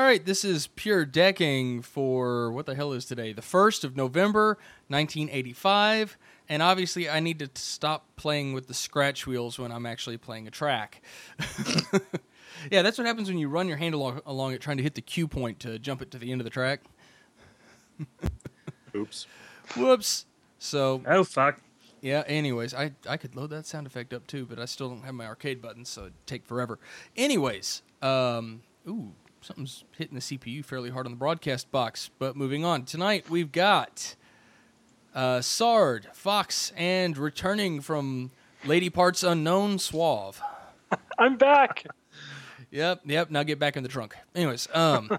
right, this is Pure Decking for, what the hell is today? The 1st of November, 1985. And obviously I need to stop playing with the scratch wheels when I'm actually playing a track. Yeah, that's what happens when you run your hand along it trying to hit the cue point to jump it to the end of the track. Oops. Whoops. So, Oh, fuck. yeah, anyways, I could load that sound effect up too, but I still don't have my arcade buttons, so it'd take forever. Anyways, something's hitting the CPU fairly hard on the broadcast box, but moving on. Tonight we've got Sard, Fox, and returning from Lady Parts Unknown, Suave. I'm back. Yep, now get back in the trunk. Anyways,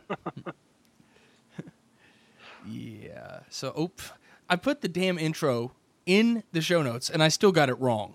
yeah, so, I put the damn intro in the show notes, and I still got it wrong.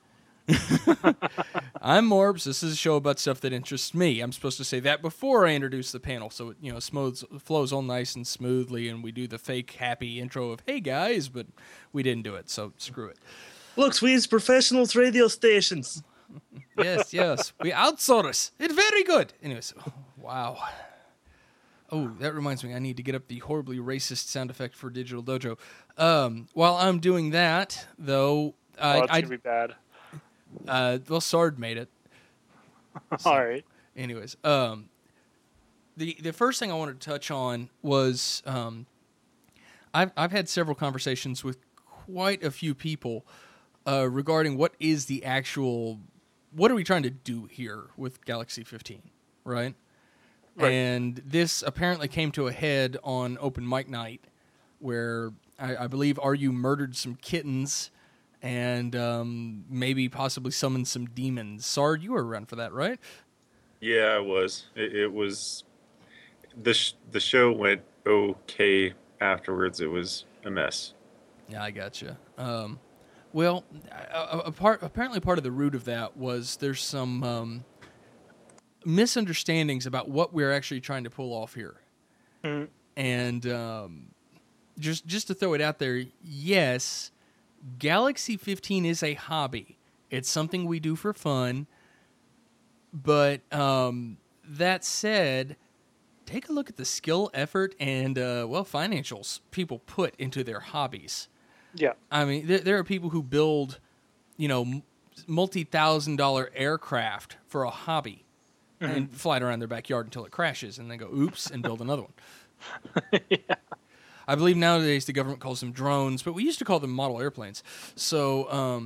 I'm Morbs. This is a show about stuff that interests me. I'm supposed to say that before I introduce the panel, so it flows all nice and smoothly, and we do the fake happy intro of "Hey guys," but we didn't do it, so screw it. Look, Swedes, professionals, radio stations. Yes, we outsource. It's very good. Anyways, wow. Oh, that reminds me, I need to get up the horribly racist sound effect for Digital Dojo. While I'm doing that, though, It's gonna be bad. Well, Sard made it. So, All right. Anyways, the first thing I wanted to touch on was I've had several conversations with quite a few people regarding what are we trying to do here with Galaxy 15, right? And this apparently came to a head on Open Mic Night, where I believe RU murdered some kittens and maybe possibly summoned some demons. Sard, you were around for that, right? Yeah, I was. It was the show went okay afterwards. It was a mess. Yeah, I gotcha. Well, apparently part of the root of that was there's some misunderstandings about what we're actually trying to pull off here. Mm. And just to throw it out there, yes, Galaxy 15 is a hobby. It's something we do for fun. But that said, take a look at the skill, effort, and financials people put into their hobbies. Yeah. I mean, there are people who build, multi-$1,000 aircraft for a hobby and fly it around their backyard until it crashes and then go, oops, and build another one. Yeah. I believe nowadays the government calls them drones, but we used to call them model airplanes. So,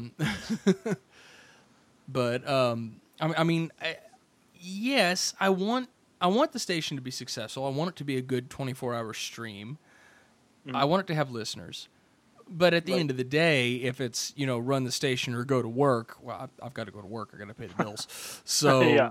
yes, I want the station to be successful. I want it to be a good 24-hour stream. I want it to have listeners. But at the end of the day, if it's, run the station or go to work, well, I've got to go to work. I got to pay the bills. So,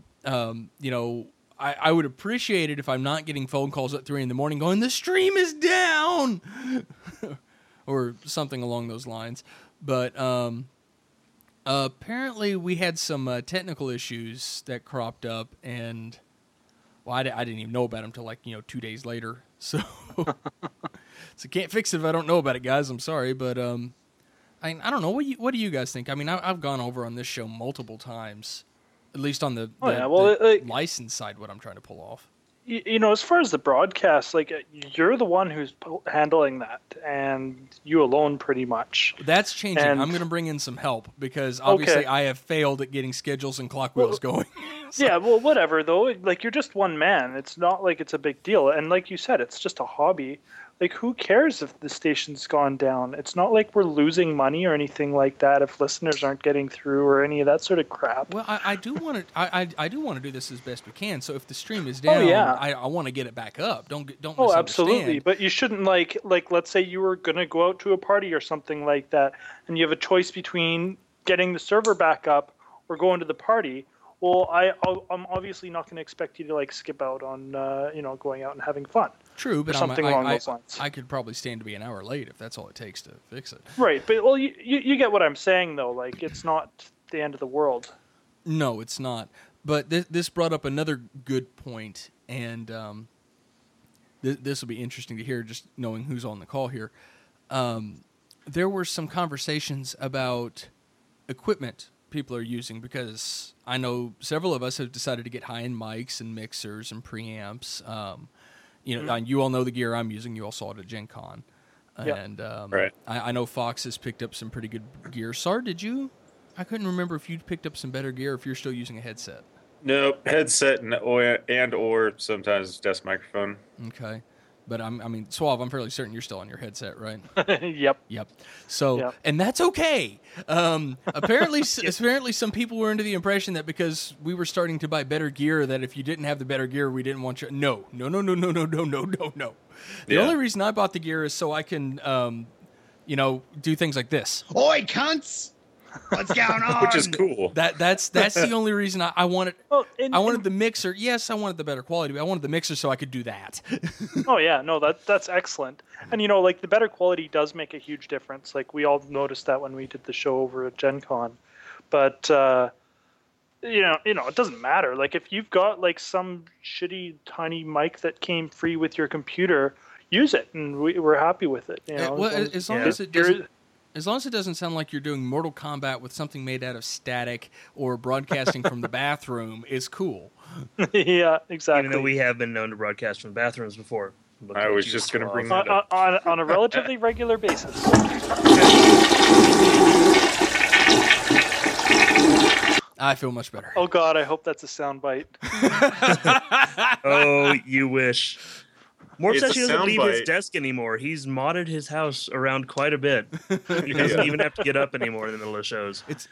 I would appreciate it if I'm not getting phone calls at 3 a.m. going, the stream is down, or something along those lines. But apparently we had some technical issues that cropped up, and I didn't even know about them until 2 days later. So, can't fix it if I don't know about it, guys. I'm sorry, but I don't know. What do you guys think? I mean, I've gone over on this show multiple times, at least on the license side, what I'm trying to pull off. As far as the broadcast, you're the one who's handling that, and you alone, pretty much. That's changing. I'm going to bring in some help because obviously I have failed at getting schedules and clock wheels going. So. Yeah, well, whatever though. You're just one man. It's not like it's a big deal, and like you said, it's just a hobby. Who cares if the station's gone down? It's not like we're losing money or anything like that if listeners aren't getting through or any of that sort of crap. Well, I do want to. I do want to do this as best we can. So if the stream is down, I want to get it back up. Don't misunderstand. Absolutely. But you shouldn't let's say you were going to go out to a party or something like that, and you have a choice between getting the server back up or going to the party. Well, I'm obviously not going to expect you to skip out on going out and having fun. True, but something along those lines. I could probably stand to be an hour late if that's all it takes to fix it. Right, but you get what I'm saying though. It's not the end of the world. No, it's not. But this brought up another good point, and this will be interesting to hear, just knowing who's on the call here. There were some conversations about equipment people are using because I know several of us have decided to get high-end mics and mixers and preamps. And you all know the gear I'm using. You all saw it at Gen Con. Yeah. And Right. I know Fox has picked up some pretty good gear. Sar, did you? I couldn't remember if you'd picked up some better gear or if you're still using a headset. Nope, headset or sometimes desk microphone. Okay. But Suave, I'm fairly certain you're still on your headset, right? Yep. Yep. So, Yep. and that's okay. Apparently some people were under the impression that because we were starting to buy better gear, that if you didn't have the better gear, we didn't want you. No. The Yeah. only reason I bought the gear is so I can, do things like this. Oi, cunts! What's going on? Which is cool. That's the only reason I wanted. Well, I wanted the mixer. Yes, I wanted the better quality, but I wanted the mixer so I could do that. Oh yeah, no, that's excellent. And like the better quality does make a huge difference. Like we all noticed that when we did the show over at Gen Con. But it doesn't matter. Like if you've got like some shitty tiny mic that came free with your computer, use it, and we're happy with it. As long as it doesn't. As long as it doesn't sound like you're doing Mortal Kombat with something made out of static or broadcasting from the bathroom, is cool. Yeah, exactly. Even though we have been known to broadcast from bathrooms before. Look I at was you, just going to Suave. bring that up. on a relatively regular basis. I feel much better. Oh God, I hope that's a soundbite. Oh, you wish. Morph It's a says he doesn't leave his soundbite. desk anymore. He's modded his house around quite a bit. He doesn't even have to get up anymore in the middle of shows. It's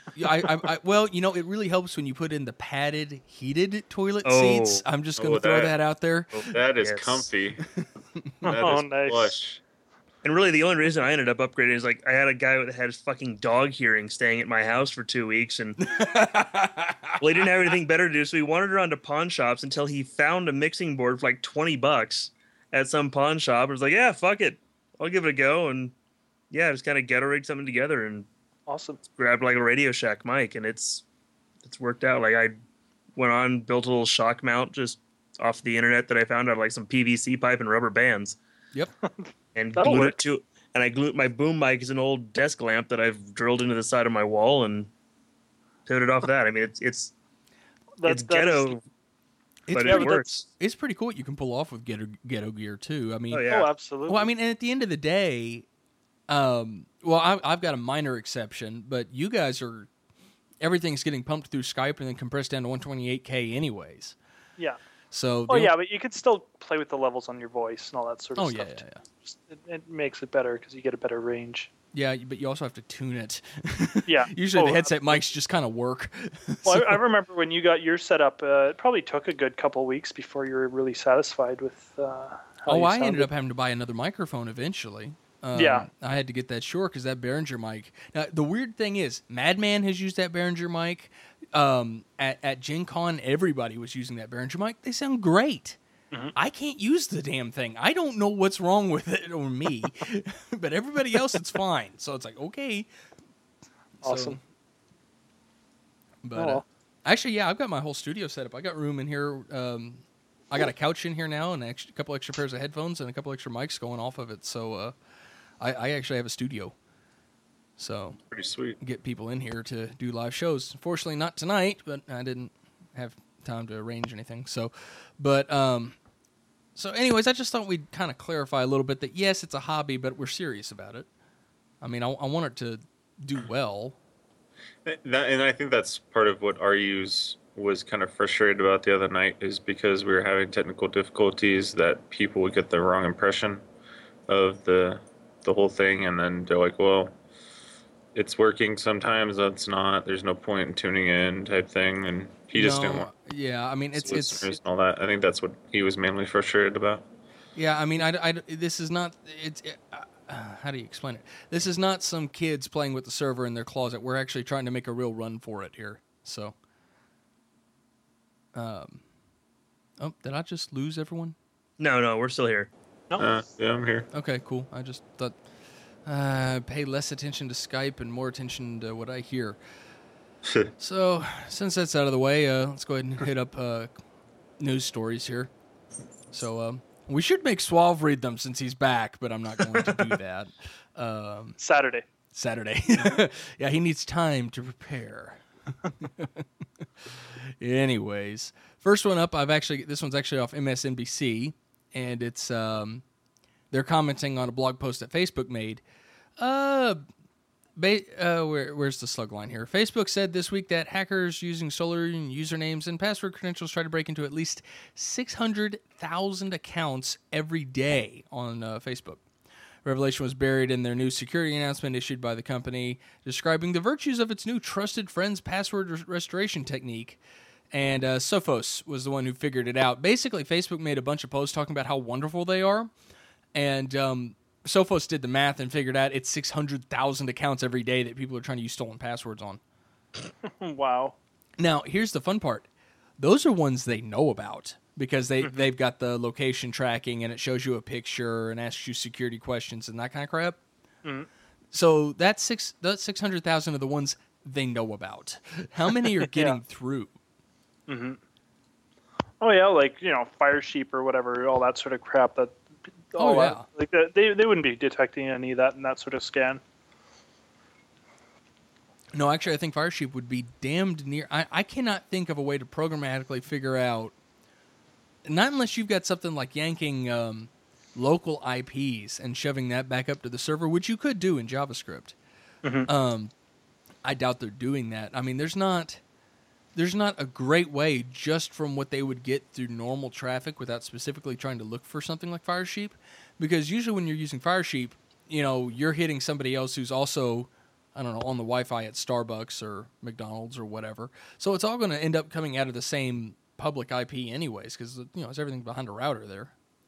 it really helps when you put in the padded, heated toilet Oh. seats. I'm just going to throw that out there. That is Yes. comfy. That Oh, is nice. plush. And really, the only reason I ended up upgrading is like I had a guy that had his fucking dog hearing staying at my house for 2 weeks, and well, he didn't have anything better to do, so he wandered around to pawn shops until he found a mixing board for like $20 at some pawn shop. I was like, yeah, fuck it, I'll give it a go, and yeah, just kind of ghetto rigged something together and Awesome. grabbed like a Radio Shack mic, and it's worked out. Like I went on, built a little shock mount just off the internet that I found out, like some PVC pipe and rubber bands. Yep. And That'll glued work. it to, and I glued my boom mic is an old desk lamp that I've drilled into the side of my wall and pivoted off that. I mean, it's ghetto, It's but yeah, it but works. It's pretty cool what you can pull off with ghetto gear too. I mean, Oh yeah, Oh, absolutely. well, I mean, and at the end of the day, I've got a minor exception, but you guys are everything's getting pumped through Skype and then compressed down to 128K anyways. yeah. So Oh yeah, but you could still play with the levels on your voice and all that sort of Oh stuff. yeah, too. yeah. Just, it makes it better because you get a better range. Yeah, but you also have to tune it. Yeah. Usually Oh, the headset mics just kind of work. Well, I remember when you got your setup. It probably took a good couple weeks before you were really satisfied with. How you I ended sounded. up having to buy another microphone eventually. Yeah. I had to get that Shure because that Behringer mic. Now, the weird thing is, Madman has used that Behringer mic. At Gen Con, everybody was using that Behringer mic. They sound great. Mm-hmm. I can't use the damn thing. I don't know what's wrong with it or me, but everybody else, it's fine. So it's like, okay. Awesome. But Oh, well. actually, yeah, I've got my whole studio set up. I got room in here. I got a couch in here now and a couple extra pairs of headphones and a couple extra mics going off of it. So I actually have a studio. So Pretty sweet. get people in here to do live shows. Fortunately, not tonight, but I didn't have time to arrange anything. So anyways, I just thought we'd kind of clarify a little bit that yes, it's a hobby, but we're serious about it. I mean, I want it to do well. And I think that's part of what RU's was kind of frustrated about the other night is because we were having technical difficulties that people would get the wrong impression of the whole thing, and then they're like, well, it's working sometimes, it's not, there's no point in tuning in type thing, and he just didn't want Yeah, I mean, it's listeners and all that. I think that's what he was mainly frustrated about. yeah. I mean, this is not. How do you explain it? This is not some kids playing with the server in their closet. We're actually trying to make a real run for it here. So, did I just lose everyone? No, we're still here. No. Yeah, I'm here. Okay, cool. I just thought pay less attention to Skype and more attention to what I hear. So, since that's out of the way, let's go ahead and hit up news stories here. So, we should make Suave read them since he's back, but I'm not going to do that. Saturday. Saturday. Yeah, he needs time to prepare. Anyways, first one up, this one's actually off MSNBC, and it's they're commenting on a blog post that Facebook made. Where's the slug line here? Facebook said this week that hackers using stolen usernames and password credentials try to break into at least 600,000 accounts every day on Facebook. Revelation was buried in their new security announcement issued by the company, describing the virtues of its new Trusted Friends password restoration technique. And Sophos was the one who figured it out. Basically, Facebook made a bunch of posts talking about how wonderful they are, and Sophos did the math and figured out it's 600,000 accounts every day that people are trying to use stolen passwords on. Wow. Now, here's the fun part. Those are ones they know about, because they've got the location tracking and it shows you a picture and asks you security questions and that kind of crap. Mm-hmm. So that's 600,000 of the ones they know about. How many are getting through? Mm-hmm. Oh yeah, like Firesheep or whatever, all that sort of crap. That they wouldn't be detecting any of that in that sort of scan. No, actually, I think Firesheep would be damned near. I cannot think of a way to programmatically figure out. Not unless you've got something like yanking local IPs and shoving that back up to the server, which you could do in JavaScript. Mm-hmm. I doubt they're doing that. I mean, there's not a great way just from what they would get through normal traffic without specifically trying to look for something like Firesheep. Because usually when you're using Firesheep, you're hitting somebody else who's also, I don't know, on the Wi-Fi at Starbucks or McDonald's or whatever. So it's all going to end up coming out of the same public IP anyways, because it's everything behind a router there.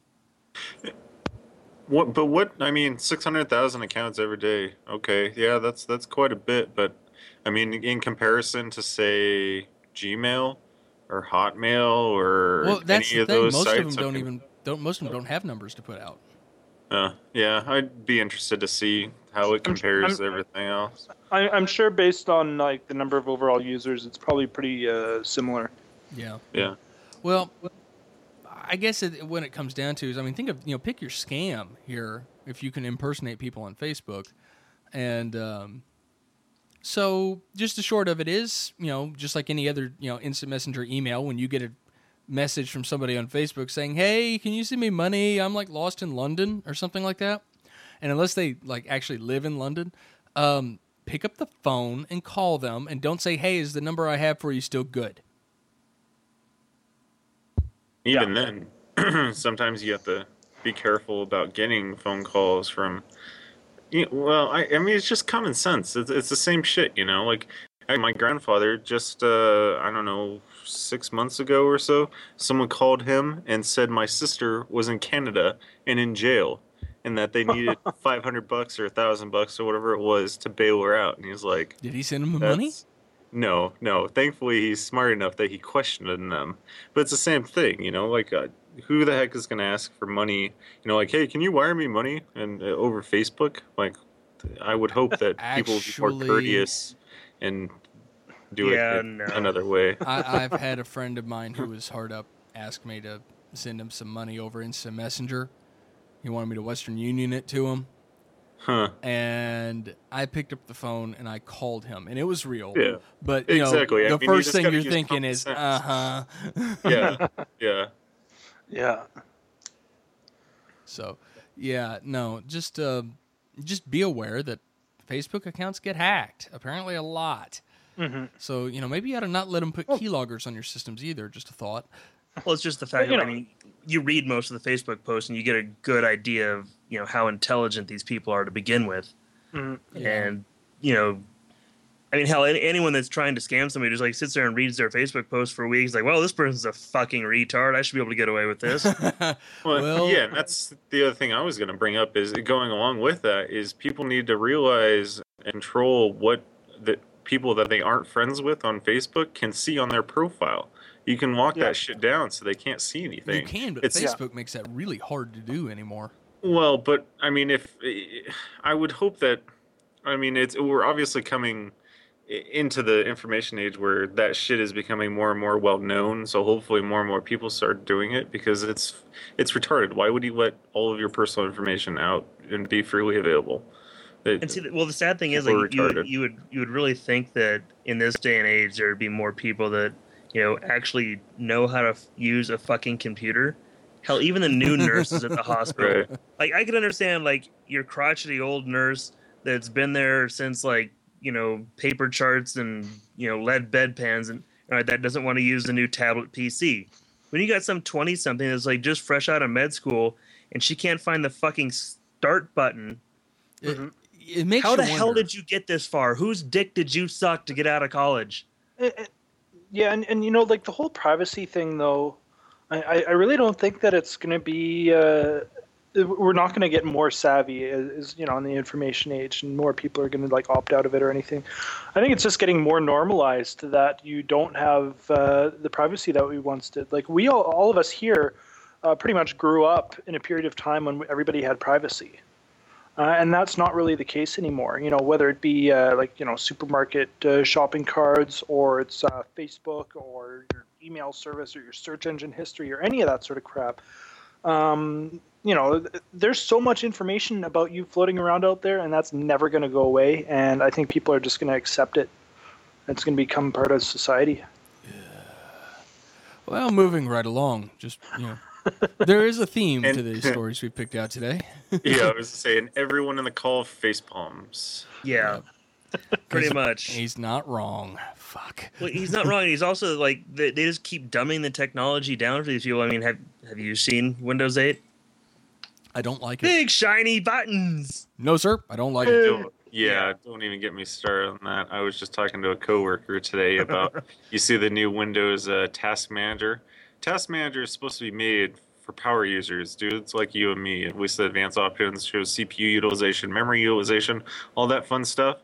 I mean, 600,000 accounts every day. Okay, yeah, that's quite a bit. But I mean, in comparison to say Gmail or Hotmail or that's any the of thing. those Most sites, of them most of them don't have numbers to put out. Yeah, I'd be interested to see how it compares to everything else. I'm sure based on like the number of overall users, it's probably pretty similar. Yeah. Yeah. Well, I guess when it comes down to is, I mean, think of, pick your scam here if you can impersonate people on Facebook. And so just the short of it is, just like any other, instant messenger email, when you get a message from somebody on Facebook saying, hey, can you send me money? I'm like lost in London or something like that. And unless they like actually live in London, pick up the phone and call them and don't say, hey, is the number I have for you still good? Even then, sometimes you have to be careful about getting phone calls from. I mean, it's just common sense. It's the same shit, Like, my grandfather just, I don't know, 6 months ago or so, someone called him and said my sister was in Canada and in jail, and that they needed $500 or $1,000 or whatever it was to bail her out. And he's like, did he send him the money? No. Thankfully, he's smart enough that he questioned them. But it's the same thing, like, who the heck is going to ask for money? Like, hey, can you wire me money and over Facebook? Like, I would hope that people would be more courteous and do it another way. I've had a friend of mine who was hard up ask me to send him some money over Instant Messenger. He wanted me to Western Union it to him. Huh. And I picked up the phone and I called him, and it was real. Yeah. But exactly. the first thing you're thinking is, Yeah. Yeah. So, just be aware that Facebook accounts get hacked. Apparently, a lot. Mm-hmm. So maybe you ought to not let them put keyloggers on your systems either. Just a thought. Well, it's just the fact that you read most of the Facebook posts and you get a good idea of how intelligent these people are to begin with, and I mean, hell, anyone that's trying to scam somebody just like sits there and reads their Facebook post for weeks, like, well, this person's a fucking retard. I should be able to get away with this. Well, yeah, that's the other thing I was going to bring up is going along with that is people need to realize and control what the people that they aren't friends with on Facebook can see on their profile. You can lock that shit down so they can't see anything. You can, but Facebook makes that really hard to do anymore. Well, but I mean, if I would hope that, I mean, we're obviously coming into the information age where that shit is becoming more and more well known. So hopefully more and more people start doing it because it's retarded. Why would you let all of your personal information out and be freely available? And see, well, the sad thing is, People like, are retarded. you would really think that in this day and age there would be more people that actually know how to use a fucking computer. Hell, even the new nurses at the hospital. Right. Like, I could understand, like, your crotchety old nurse that's been there since, like, paper charts and lead bedpans, and that doesn't want to use the new tablet PC. When you got some 20-something that's like just fresh out of med school and she can't find the fucking start button. It makes How you the hell wonder. did you get this far? Whose dick did you suck to get out of college? Yeah, and like the whole privacy thing, though, I really don't think that it's going to be. We're not going to get more savvy as in the information age, and more people are going to like opt out of it or anything. I think it's just getting more normalized that you don't have the privacy that we once did. Like we all of us here pretty much grew up in a period of time when everybody had privacy. And that's not really the case anymore. Whether it be supermarket shopping cards, or it's Facebook, or your email service, or your search engine history, or any of that sort of crap. There's so much information about you floating around out there, and that's never going to go away. And I think people are just going to accept it. It's going to become part of society. Well, moving right along, just there is a theme to these stories we picked out today. Yeah, I was saying everyone in the call face palms. Yeah, pretty much. He's not wrong. Fuck. Well, he's not wrong. He's also like they just keep dumbing the technology down for these people. I mean, have you seen Windows 8? I don't like it. Big shiny buttons. No, sir. I don't like it. Don't even get me started on that. I was just talking to a coworker today about you see the new Windows Task Manager. Task Manager is supposed to be made for power users, dudes like you and me. We said advanced options shows CPU utilization, memory utilization, all that fun stuff.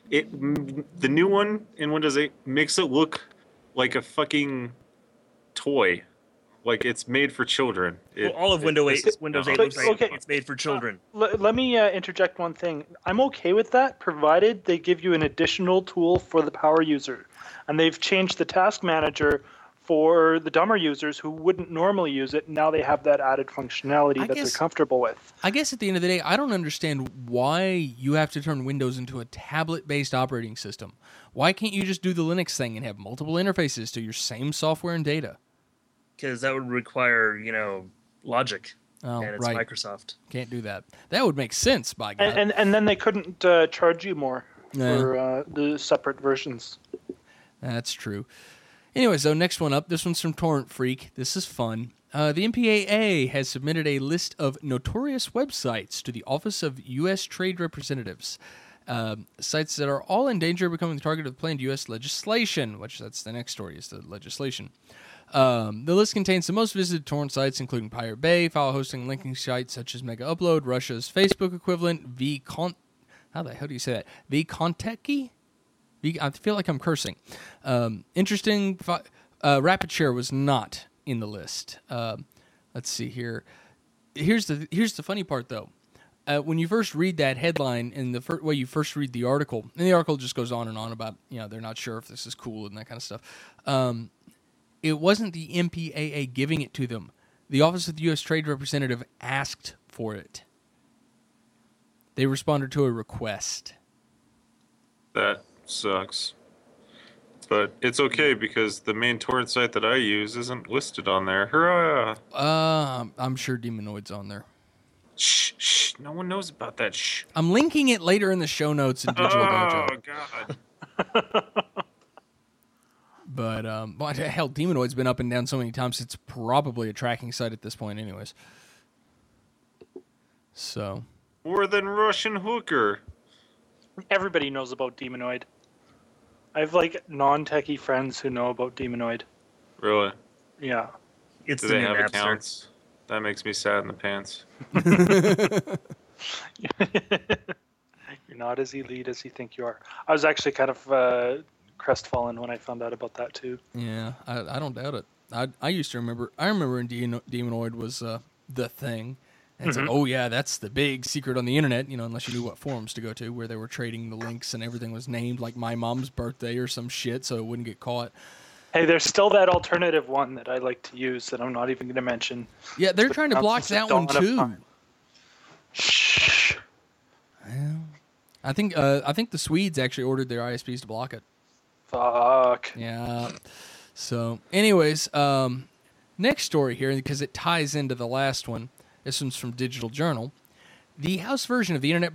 The new one in Windows 8 makes it look like a fucking toy. Like it's made for children. All of Windows 8 looks like Okay. it's made for children. Let me interject one thing. I'm okay with that, provided they give you an additional tool for the power user. And they've changed the task manager for the dumber users who wouldn't normally use it. Now they have that added functionality that they're comfortable with. I guess at the end of the day, I don't understand why you have to turn Windows into a tablet-based operating system. Why can't you just do the Linux thing and have multiple interfaces to your same software and data? Because that would require, logic. Oh, And it's right. Microsoft. Can't do that. That would make sense, by God. And then they couldn't charge you more for the separate versions. That's true. Anyway, so next one up. This one's from Torrent Freak. This is fun. The MPAA has submitted a list of notorious websites to the Office of U.S. Trade Representatives. Sites that are all in danger of becoming the target of planned U.S. legislation, which that's the next story, is the legislation. The list contains the most visited torrent sites, including Pirate Bay, file hosting linking sites such as Mega Upload, Russia's Facebook equivalent, how the hell do you say that? VKonteki? I feel like I'm cursing. Interesting. RapidShare was not in the list. Let's see here. Here's the funny part, though. When you first read that headline and the way you first read the article, and the article just goes on and on about they're not sure if this is cool and that kind of stuff. It wasn't the MPAA giving it to them. The Office of the U.S. Trade Representative asked for it. They responded to a request. That sucks. But it's okay because the main torrent site that I use isn't listed on there. Hurrah! I'm sure Demonoid's on there. Shh. No one knows about that. Shh. I'm linking it later in the show notes in Digital Dojo. God. But hell, Demonoid's been up and down so many times it's probably a tracking site at this point, anyways. So More than Russian hooker. Everybody knows about Demonoid. I have non-techie friends who know about Demonoid. Really? Yeah. It's Do the they new have Napster. accounts? That makes me sad in the pants. You're not as elite as you think you are. I was actually kind of crestfallen when I found out about that too. yeah, I don't doubt it. I used to remember. I remember when Demonoid was the thing. And it's like, oh yeah, that's the big secret on the internet. Unless you knew what forums to go to, where they were trading the links and everything was named like my mom's birthday or some shit, so it wouldn't get caught. Hey, there's still that alternative one that I like to use that I'm not even going to mention. Yeah, they're trying to block that one too. Shh. Well, I think the Swedes actually ordered their ISPs to block it. Fuck. Yeah. So, anyways, next story here, because it ties into the last one. This one's from Digital Journal. The House version of the Internet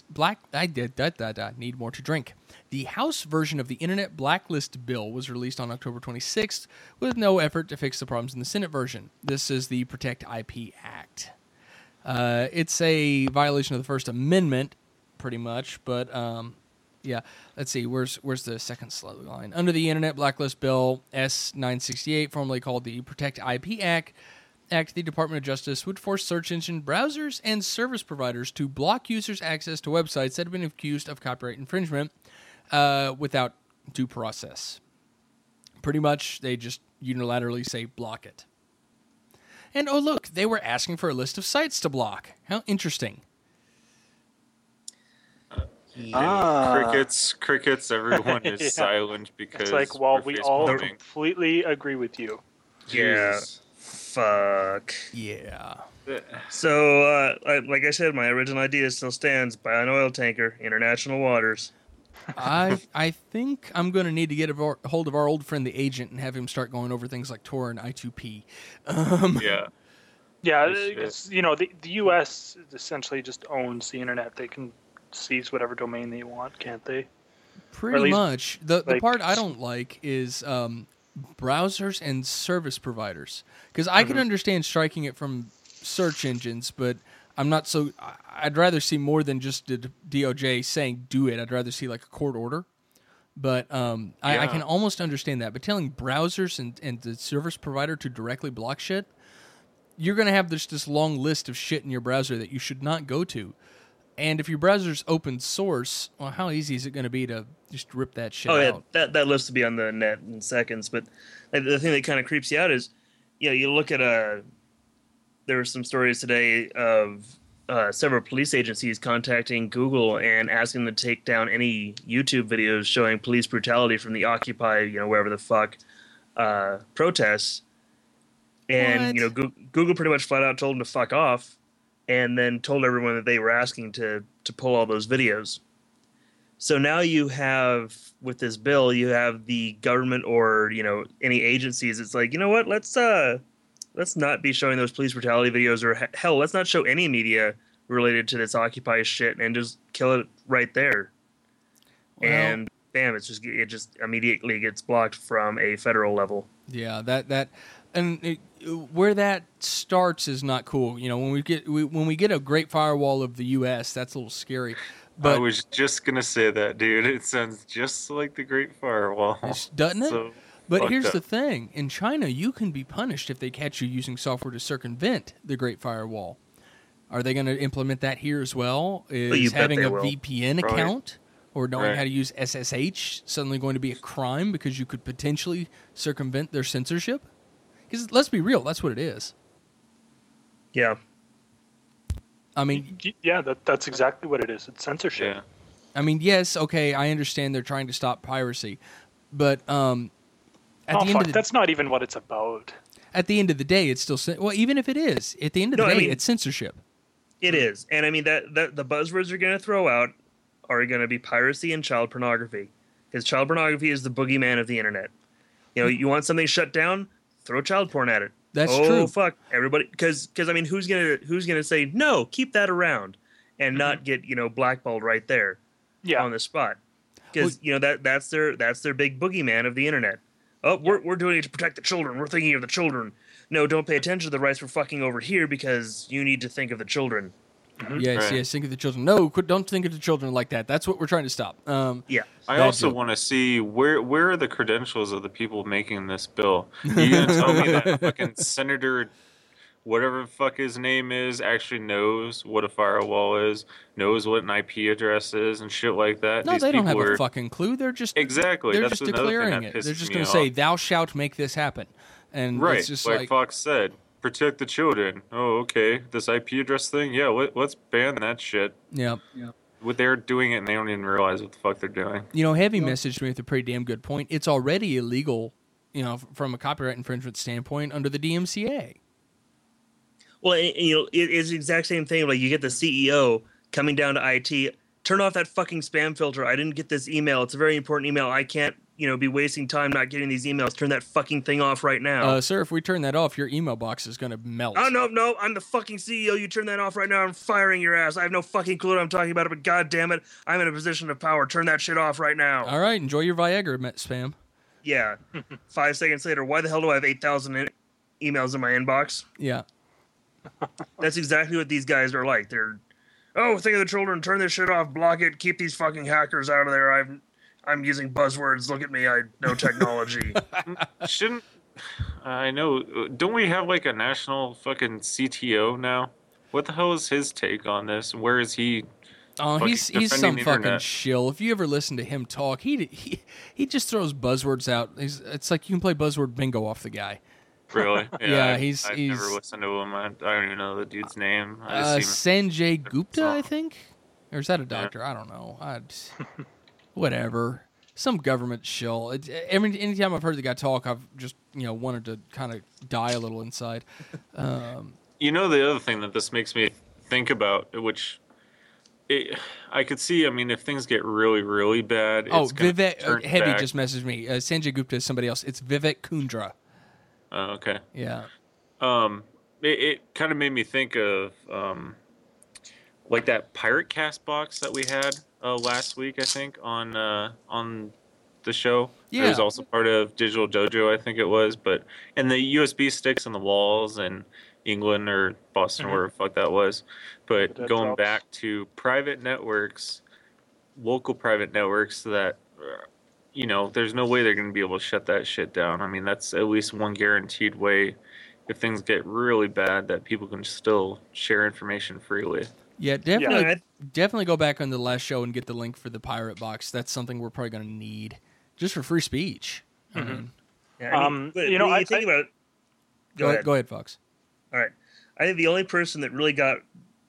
need more to drink. The House version of the Internet Blacklist bill was released on October 26th with no effort to fix the problems in the Senate version. This is the Protect IP Act. It's a violation of the First Amendment, pretty much, but yeah. Let's see. Where's the second line? Under the Internet Blacklist Bill S-968, formerly called the Protect IP Act, the Department of Justice would force search engine browsers and service providers to block users' access to websites that have been accused of copyright infringement without due process. Pretty much, they just unilaterally say block it. And oh look, they were asking for a list of sites to block. How interesting. Crickets, everyone is Yeah. silent because It's like, well, we're we face all palming. completely agree with you. Yeah. Jesus. Fuck. Yeah. So, like I said, my original idea still stands. Buy an oil tanker, international waters. I think I'm going to need to get a hold of our old friend the agent and have him start going over things like Tor and I2P. Yeah. Yeah, Yes, it's, the U.S. essentially just owns the internet. They can seize whatever domain they want, can't they? Pretty least, much. The like- part I don't like is browsers and service providers. Because I can understand striking it from search engines, but I'm not so... I'd rather see more than just the DOJ saying do it. I'd rather see like a court order. But I can almost understand that. But telling browsers and the service provider to directly block shit, you're going to have this long list of shit in your browser that you should not go to. And if your browser's open source, well, how easy is it going to be to just rip that shit out? Yeah, that list will be on the net in seconds. But the thing that kind of creeps you out is, you look at there were some stories today of several police agencies contacting Google and asking them to take down any YouTube videos showing police brutality from the Occupy, wherever the fuck, protests. And What? Google pretty much flat out told them to fuck off, and then told everyone that they were asking to pull all those videos. So now you have, with this bill, you have the government or any agencies. It's like, you know what? Let's not be showing those police brutality videos, or hell, let's not show any media related to this Occupy shit and just kill it right there. Well- And bam, it just immediately gets blocked from a federal level. Yeah, where that starts is not cool. When we get a great firewall of the U.S., that's a little scary. But I was just gonna say that, dude. It sounds just like the Great Firewall. doesn't it? So But fucked here's up. the thing: in China, you can be punished if they catch you using software to circumvent the Great Firewall. Are they going to implement that here as well? you Is bet having they a will. VPN Right. account or knowing Right. how to use SSH suddenly going to be a crime because you could potentially circumvent their censorship? Because let's be real, that's what it is. Yeah. I mean, Yeah, that's exactly what it is. It's censorship. Yeah. yes, okay, I understand they're trying to stop piracy, but at Oh, the end fuck, of the that's not even what it's about. at the end of the day, it's still even if it is, at the end of the No, I day, mean- it's censorship. It is. And I mean, that the buzzwords are going to throw out are going to be piracy and child pornography. Because child pornography is the boogeyman of the internet. You want something shut down? Throw child porn at it. That's oh, true. Fuck everybody. Because I mean, who's gonna say no? Keep that around, and not get blackballed right there Yeah. on the spot. Because that's their big boogeyman of the internet. Oh, we're doing it to protect the children. We're thinking of the children. No, don't pay attention to the rights we're fucking over here because you need to think of the children. Yes, Right. yes. Think of the children. No, don't think of the children like that. That's what we're trying to stop. Yeah. I Bad also joke. want to see where are the credentials of the people making this bill? Are you gonna tell me that fucking Senator, whatever the fuck his name is, actually knows what a firewall is, knows what an IP address is, and shit like that? No, These they don't have people a are fucking clue. They're just exactly. They're That's just another thing declaring that it. They're pisses just me going to say, off. "Thou shalt make this happen," and Right, it's just like Fox said, protect the children. Oh, okay. This IP address thing, yeah. Let's ban that shit. yeah. They're doing it, and they don't even realize what the fuck they're doing. Heavy messaged me with a pretty damn good point. It's already illegal, from a copyright infringement standpoint under the DMCA. Well, it's the exact same thing. Like you get the CEO coming down to IT turn off that fucking spam filter. I didn't get this email. It's a very important email. I can't, be wasting time not getting these emails. Turn that fucking thing off right now. Sir, if we turn that off, your email box is going to melt. Oh, no, I'm the fucking CEO. You turn that off right now, I'm firing your ass. I have no fucking clue what I'm talking about, but god damn it, I'm in a position of power. Turn that shit off right now. All right, enjoy your Viagra, spam. Yeah. 5 seconds later, why the hell do I have 8,000 emails in my inbox? Yeah. That's exactly what these guys are like. They're, think of the children, turn this shit off, block it, keep these fucking hackers out of there. I'm using buzzwords. Look at me, I know technology. I know, don't we have like a national fucking CTO now? What the hell is his take on this? Where is he? Oh, he's some the fucking internet? shill. If you ever listen to him talk, he just throws buzzwords out. It's like you can play buzzword bingo off the guy. Really? Yeah, I've he's never listened to him. I don't even know the dude's name. I just see him. Sanjay Gupta, I think, or is that a doctor? I don't know. Whatever. Some government shill. Anytime I've heard the guy talk, I've just wanted to kind of die a little inside. The other thing that this makes me think about, which I could see. I mean, if things get really, really bad, it's Vivek Heavy back. just messaged me. Sanjay Gupta is somebody else. It's Vivek Kundra. Oh, okay. Yeah. It kind of made me think of like that Pirate Cast box that we had last week, I think, on the show. Yeah. It was also part of Digital Dojo, I think it was, and the USB sticks on the walls in England or Boston, or wherever the fuck that was. But That going drops. back to private networks, local private networks that, there's no way they're going to be able to shut that shit down. I mean, that's at least one guaranteed way, if things get really bad, that people can still share information freely. Yeah, definitely. Yeah, Definitely go back on the last show and get the link for the pirate box. That's something we're probably going to need just for free speech. I mean, Yeah, I mean, but when you think about it. go ahead, Fox. All right. I think the only person that really got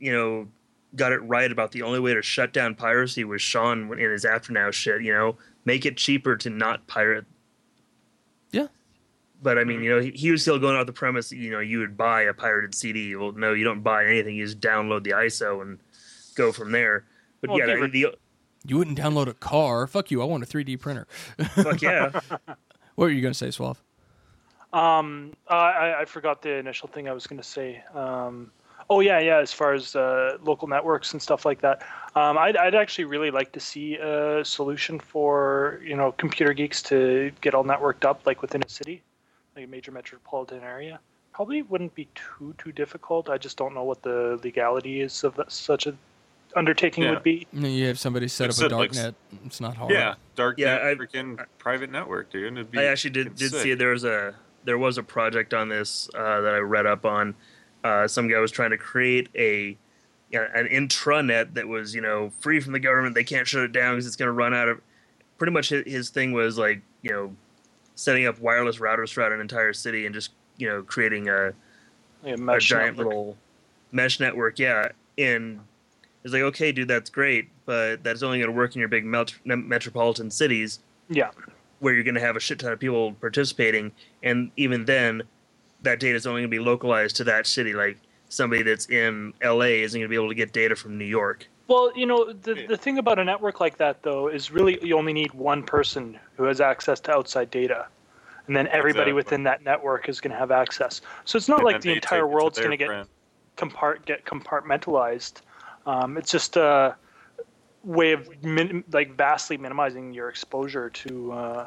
it right about the only way to shut down piracy was Sean in his After Now shit, make it cheaper to not pirate. Yeah. But I mean, he was still going out the premise that, you would buy a pirated CD. Well, no, you don't buy anything. You just download the ISO and go from there. But Well, yeah, give it- You wouldn't download a car. Fuck you. I want a 3D printer. fuck yeah. What were you going to say, Suave? I forgot the initial thing I was going to say. As far as local networks and stuff like that, I'd actually really like to see a solution for computer geeks to get all networked up, like within a city, like a major metropolitan area. Probably wouldn't be too difficult. I just don't know what the legality is of such a undertaking would be. You have somebody set It's up a like- darknet. It's not hard. Yeah, darknet, freaking I- private network, dude. It'd be I actually did sick. see there was a project on this that I read up on. Some guy was trying to create an intranet that was free from the government. They can't shut it down because it's going to run out of. Pretty much his thing was like setting up wireless routers throughout an entire city and just creating a Mesh giant network. little mesh network. Yeah, and it's like, okay, dude, that's great, but that's only going to work in your big metropolitan cities. Yeah. Where you're going to have a shit ton of people participating, and even then, that data is only going to be localized to that city. Like somebody that's in LA isn't going to be able to get data from New York. Well, the thing about a network like that, though, is really you only need one person who has access to outside data. And then everybody Exactly. within that network is going to have access. So it's not And like then the they entire take it to world's their going to friend. get compartmentalized. It's just a way of vastly minimizing your exposure to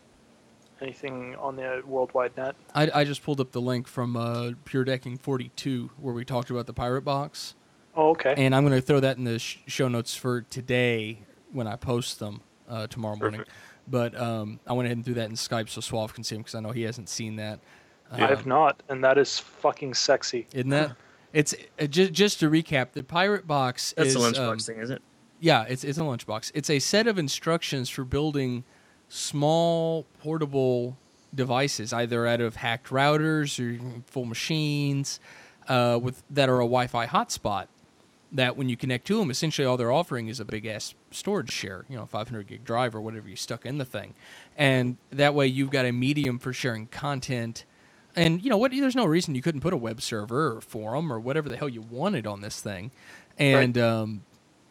anything on the worldwide net. I just pulled up the link from Pure Decking 42 where we talked about the pirate box. Oh, okay. And I'm going to throw that in the show notes for today when I post them tomorrow morning. Perfect. But I went ahead and threw that in Skype so Suave can see them because I know he hasn't seen that. I have not, and that is fucking sexy. Isn't that? It's just to recap. The pirate box That's is the lunchbox thing, is it? Yeah, it's a lunchbox. It's a set of instructions for building small portable devices, either out of hacked routers or full machines, that are a Wi-Fi hotspot. That when you connect to them, essentially all they're offering is a big ass storage share, 500 gig drive or whatever you stuck in the thing, and that way you've got a medium for sharing content. And there's no reason you couldn't put a web server or forum or whatever the hell you wanted on this thing, and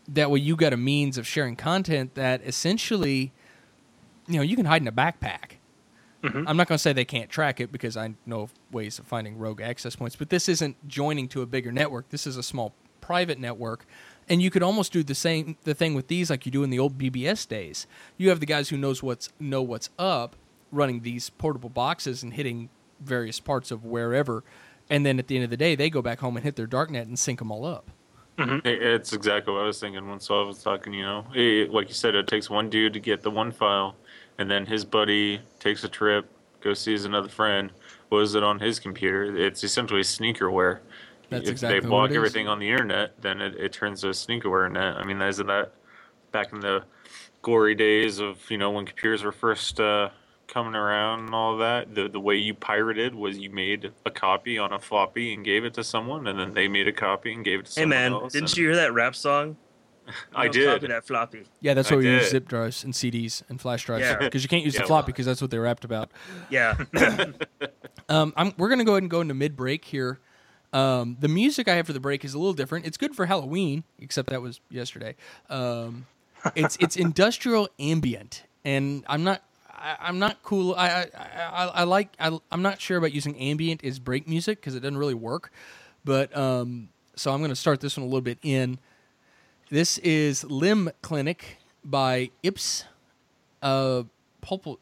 that way you got a means of sharing content that essentially, you can hide in a backpack. I'm not going to say they can't track it because I know of ways of finding rogue access points, but this isn't joining to a bigger network. This is a small private network, and you could almost do the thing with these like you do in the old BBS days. You have the guys who know what's up running these portable boxes and hitting various parts of wherever, and then at the end of the day, they go back home and hit their darknet and sync them all up. It's exactly what I was thinking when Saul was talking. Like you said, it takes one dude to get the one file, and then his buddy takes a trip, goes sees another friend. What is it on his computer? It's essentially sneakerware. That's if exactly they what block it is. everything on the internet, then it turns to a sneakerware net. I mean, isn't that back in the glory days of when computers were first coming around and all that? The way you pirated was you made a copy on a floppy and gave it to someone, and then they made a copy and gave it to Hey someone man, else. didn't you hear that rap song? I Don't did. Copy that floppy. Yeah, that's I why we use did. zip drives and CDs and flash drives Yeah. because you can't use the Yeah, floppy because that's what they rapped about. Yeah. We're going to go ahead and go into mid-break here. The music I have for the break is a little different. It's good for Halloween, except that was yesterday. It's industrial ambient, and I'm not cool. I'm not sure about using ambient as break music because it doesn't really work. But so I'm going to start this one a little bit in. This is Limb Clinic by Ips Pulpisher?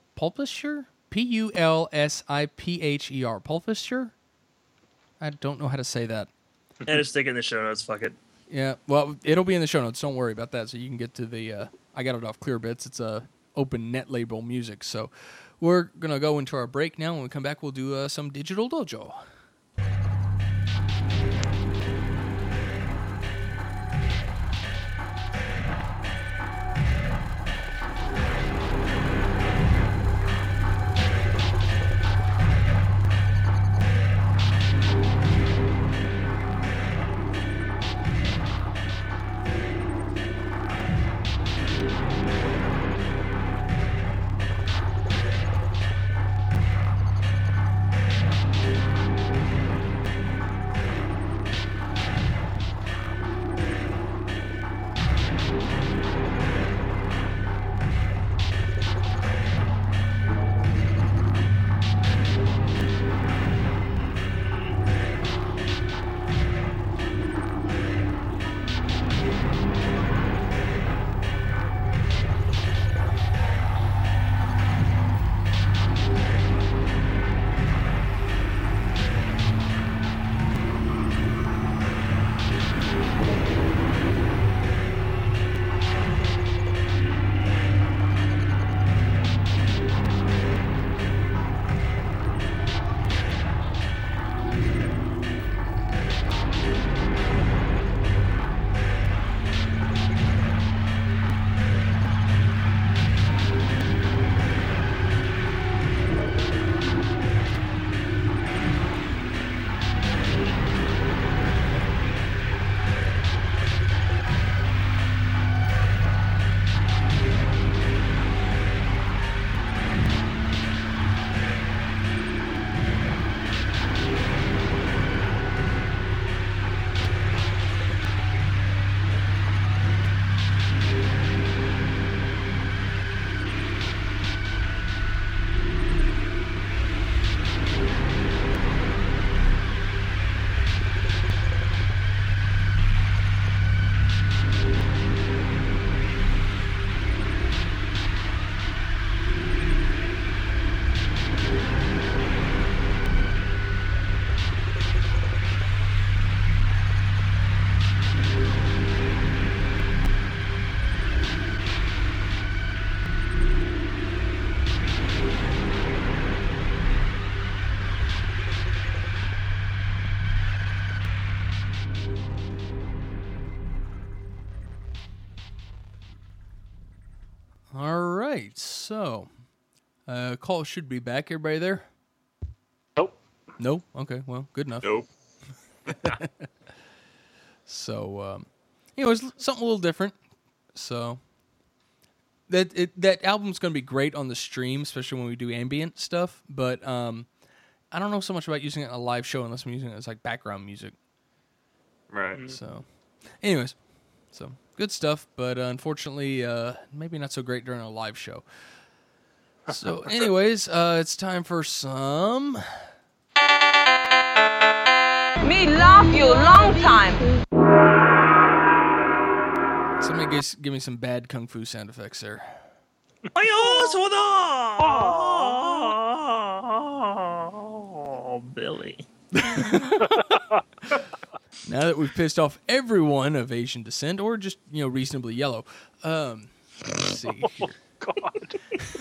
Pulsipher? Pulpisher? I don't know how to say that. And just stick it in the show notes. Fuck it. Yeah, well, it'll be in the show notes. Don't worry about that. So you can get to the. I got it off Clearbits. It's a open net label music. So we're gonna go into our break now. When we come back, we'll do some Digital Dojo. All right, so call should be back. Everybody there? Nope. No? Okay, well, good enough. Nope. So, it's something a little different. So, that album's going to be great on the stream, especially when we do ambient stuff. But I don't know so much about using it in a live show unless I'm using it as like background music. Right. So, anyways, so good stuff, but unfortunately, maybe not so great during a live show. So, anyways, it's time for some. Me love you long time. Somebody give me some bad kung fu sound effects there. Oh, Billy. Now that we've pissed off everyone of Asian descent, or just reasonably yellow, let's see. Here. God.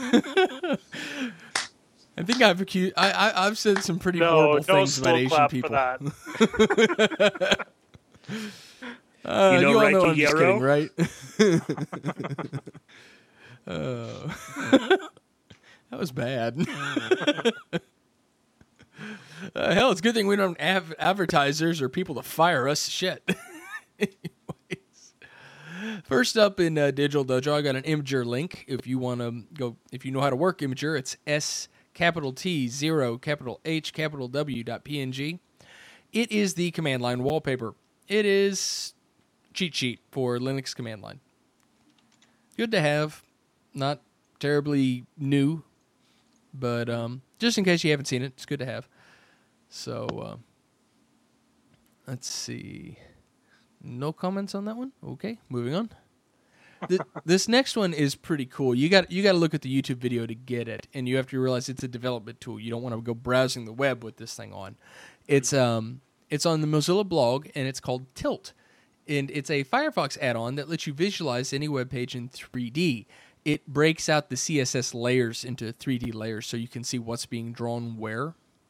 I think I've said some pretty horrible things about Asian people. For that. You know, all know I'm Ricky just Guerrero? kidding, right? That was bad. Hell, it's a good thing we don't have advertisers or people to fire us. Shit. Anyways, first up in Digital Dojo, I got an Imager link. If you want to go, if you know how to work Imager, it's S_T_0_H_W.png. It is the command line wallpaper. It is cheat sheet for Linux command line. Good to have, not terribly new, but just in case you haven't seen it, it's good to have. So, let's see. No comments on that one? Okay, moving on. This next one is pretty cool. You got to look at the YouTube video to get it, and you have to realize it's a development tool. You don't want to go browsing the web with this thing on. It's on the Mozilla blog, and it's called Tilt. And it's a Firefox add-on that lets you visualize any web page in 3D. It breaks out the CSS layers into 3D layers so you can see what's being drawn where.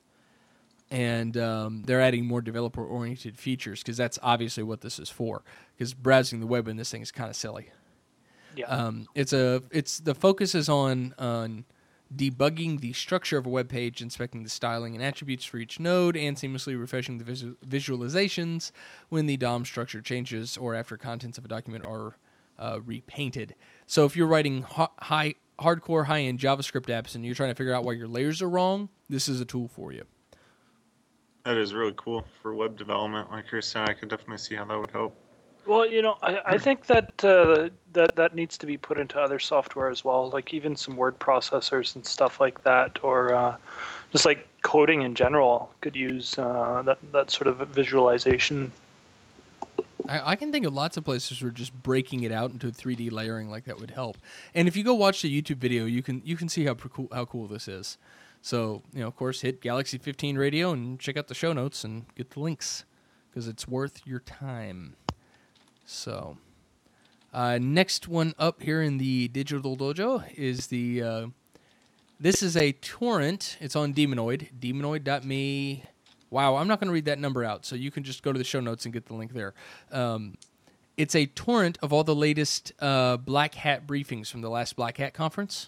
And they're adding more developer-oriented features because that's obviously what this is for. Because browsing the web in this thing is kind of silly. Yeah. It's the focus is on debugging the structure of a web page, inspecting the styling and attributes for each node, and seamlessly refreshing the visualizations when the DOM structure changes or after contents of a document are repainted. So if you're writing hardcore high-end JavaScript apps and you're trying to figure out why your layers are wrong, this is a tool for you. That is really cool for web development. Like you're saying, I could definitely see how that would help. Well, I think that that needs to be put into other software as well, like even some word processors and stuff like that, or just like coding in general could use that sort of visualization. I can think of lots of places where just breaking it out into 3D layering like that would help. And if you go watch the YouTube video, you can see how cool this is. So, of course, hit Galaxy 15 Radio and check out the show notes and get the links because it's worth your time. So, next one up here in the Digital Dojo is this is a torrent. It's on Demonoid, demonoid.me. Wow, I'm not going to read that number out, so you can just go to the show notes and get the link there. It's a torrent of all the latest Black Hat briefings from the last Black Hat conference.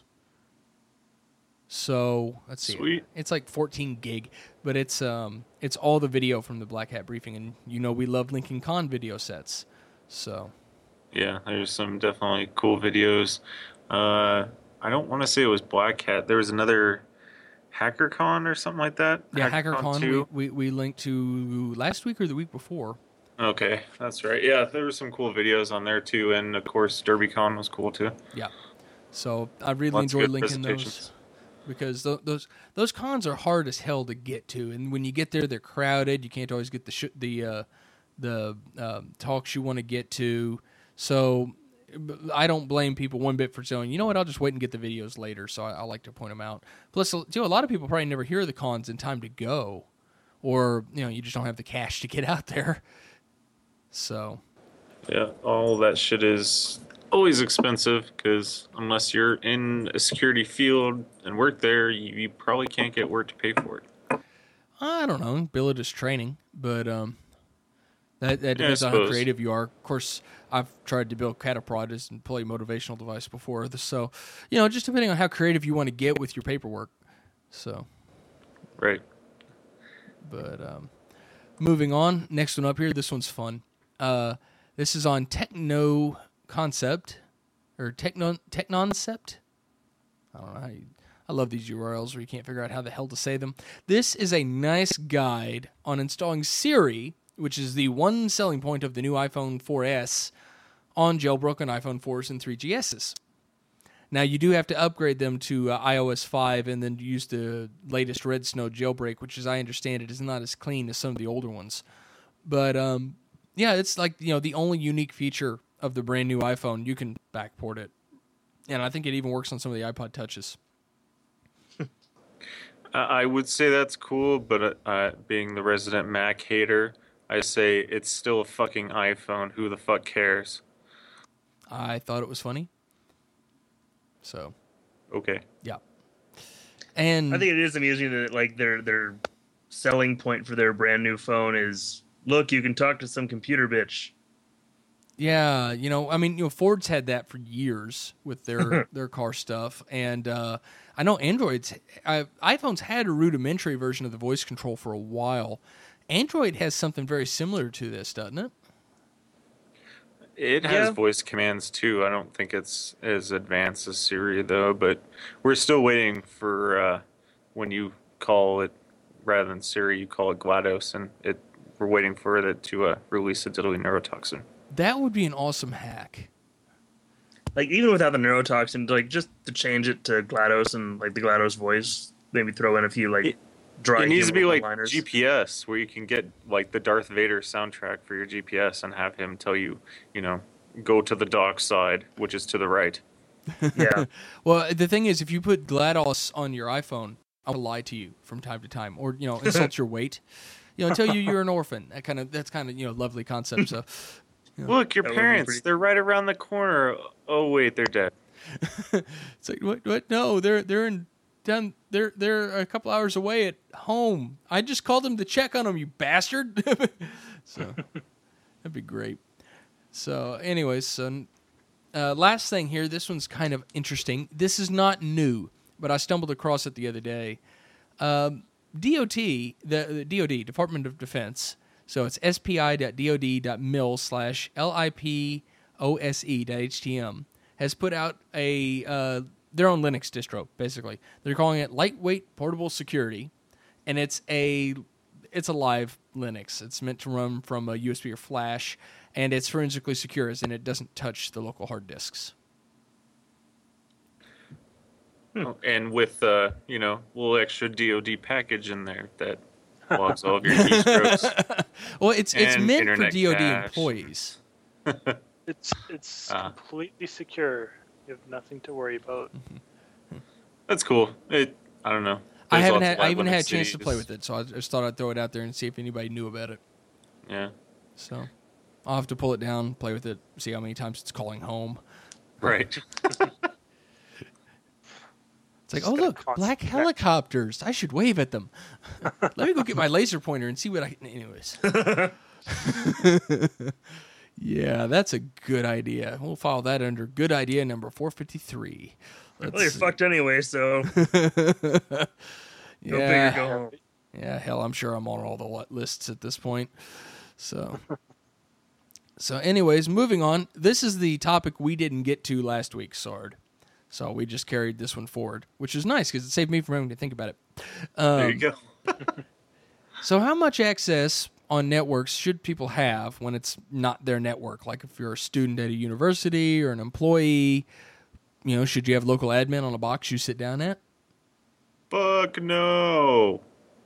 So, let's see. Sweet. It's like 14 gig, but it's all the video from the Black Hat briefing, and we love Lincoln Con video sets. So, yeah, there's some definitely cool videos. I don't want to say it was Black Hat. There was another HackerCon or something like that. Yeah, HackerCon we linked to last week or the week before. Okay, that's right. Yeah, there were some cool videos on there too, and of course DerbyCon was cool too. Yeah, so I really Lots of enjoy good linking those presentations. because those cons are hard as hell to get to, and when you get there, they're crowded. You can't always get the talks you want to get to. So I don't blame people one bit for saying, you know what, I'll just wait and get the videos later. So I like to point them out. Plus, too, a lot of people probably never hear the cons in time to go, or you just don't have the cash to get out there. So Yeah, all that shit is always expensive because unless you're in a security field and work there, you probably can't get work to pay for it. I don't know, bill it as training, but that depends on how suppose. creative you are. Of course, I've tried to build Cataprod as an employee motivational device before. So, just depending on how creative you want to get with your paperwork. So, Right. but moving on, next one up here. This one's fun. This is on Techno Concept or Technoncept. I don't know I love these URLs where you can't figure out how the hell to say them. This is a nice guide on installing Siri, which is the one selling point of the new iPhone 4S, on jailbroken iPhone 4s and 3GSs. Now, you do have to upgrade them to iOS 5 and then use the latest Red Snow jailbreak, which, as I understand it, is not as clean as some of the older ones. But, yeah, it's like, the only unique feature of the brand new iPhone. You can backport it. And I think it even works on some of the iPod Touches. I would say that's cool, but being the resident Mac hater, I say it's still a fucking iPhone. Who the fuck cares? I thought it was funny. So, okay, yeah, and I think it is amusing that like their selling point for their brand new phone is, look, you can talk to some computer bitch. Yeah, Ford's had that for years with their car stuff, and I know iPhones had a rudimentary version of the voice control for a while. Android has something very similar to this, doesn't it? It has voice commands too. I don't think it's as advanced as Siri though, but we're still waiting for when you call it rather than Siri, you call it GLaDOS, and we're waiting for it to release a diddly neurotoxin. That would be an awesome hack. Like even without the neurotoxin, like just to change it to GLaDOS and like the GLaDOS voice, maybe throw in a few like dry. It needs to be like liners. GPS, where you can get like the Darth Vader soundtrack for your GPS and have him tell you, go to the dark side, which is to the right. Yeah. Well, the thing is, if you put GLaDOS on your iPhone, I'll lie to you from time to time, or insult your weight, tell you're an orphan. That's kind of lovely concept. So, look, your parents—they're right around the corner. Oh wait, they're dead. It's like what? No, they're a couple hours away at home. I just called them to check on them, you bastard. So that'd be great. So, anyways, last thing here. This one's kind of interesting. This is not new, but I stumbled across it the other day. DOT, the DoD, Department of Defense. So it's spi.dod.mil/lipose.htm has put out their own Linux distro. Basically, they're calling it Lightweight Portable Security, and it's a live Linux. It's meant to run from a USB or flash, and it's forensically secure, as in it doesn't touch the local hard disks. And with little extra DoD package in there that logs all of your keystrokes. Well, it's meant for DoD cache. employees. It's completely secure. You have nothing to worry about. That's cool. I don't know. I There's haven't had a Linux chance to cities. play with it, so I just thought I'd throw it out there and see if anybody knew about it. Yeah. So I'll have to pull it down, play with it, see how many times it's calling home. Right. It's like, oh look, black helicopters. I should wave at them. Let me go get my laser pointer and see what I can. Anyways. Yeah, that's a good idea. We'll file that under good idea number 453. Well, you're fucked anyway, so go big or go home. Yeah, hell, I'm sure I'm on all the lists at this point. So anyways, moving on. This is the topic we didn't get to last week, Sard. So we just carried this one forward, which is nice because it saved me from having to think about it. There you go. So how much access on networks should people have when it's not their network? Like if you're a student at a university or an employee, should you have local admin on a box you sit down at? Fuck no.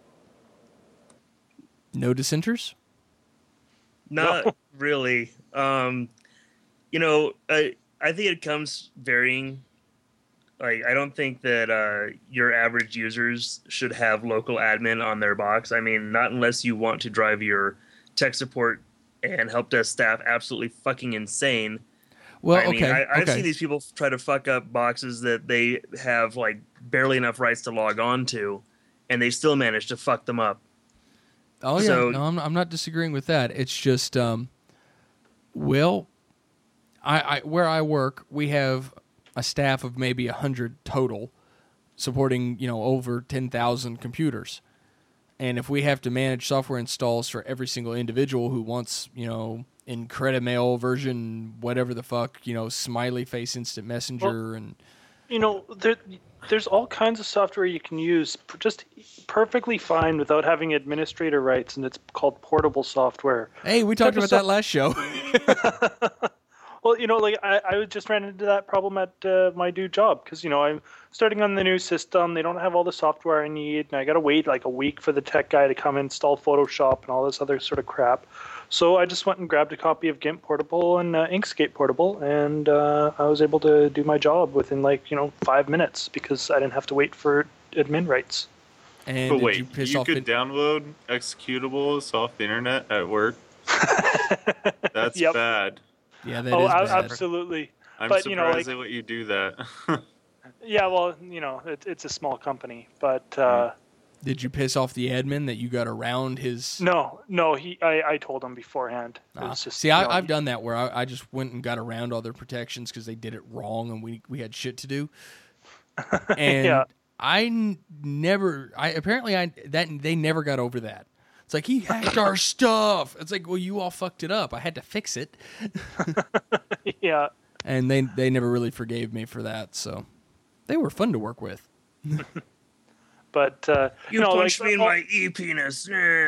No dissenters? Not really. I think it comes varying. Like, I don't think that your average users should have local admin on their box. I mean, not unless you want to drive your tech support and help desk staff absolutely fucking insane. Well, I've seen these people try to fuck up boxes that they have like barely enough rights to log on to, and they still manage to fuck them up. Oh yeah, So- no, I'm not disagreeing with that. It's just, I where I work, we have a staff of maybe 100 total, supporting over 10,000 computers. And if we have to manage software installs for every single individual who wants, Incredimail version, whatever the fuck, smiley face instant messenger, and There's all kinds of software you can use just perfectly fine without having administrator rights, and it's called portable software. hey, we talked about that last show. Well, like I just ran into that problem at my new job because I'm starting on the new system. They don't have all the software I need, and I got to wait like a week for the tech guy to come install Photoshop and all this other sort of crap. So I just went and grabbed a copy of GIMP Portable and Inkscape Portable, and I was able to do my job within 5 minutes because I didn't have to wait for admin rights. And But did wait, you piss you off could download executables off the internet at work? That's Yep. bad. Yeah, that is bad. Absolutely. I'm But, surprised they let you do that. Yeah, well, it's a small company, but Did you piss off the admin that you got around his? no, I told him beforehand. It was just, See, I've done that where I just went and got around all their protections because they did it wrong and we had shit to do. And Yeah. they never got over that. It's like, he hacked our stuff. It's like, well, you all fucked it up. I had to fix it. Yeah. And they never really forgave me for that. So they were fun to work with. But You punched me in my e-penis.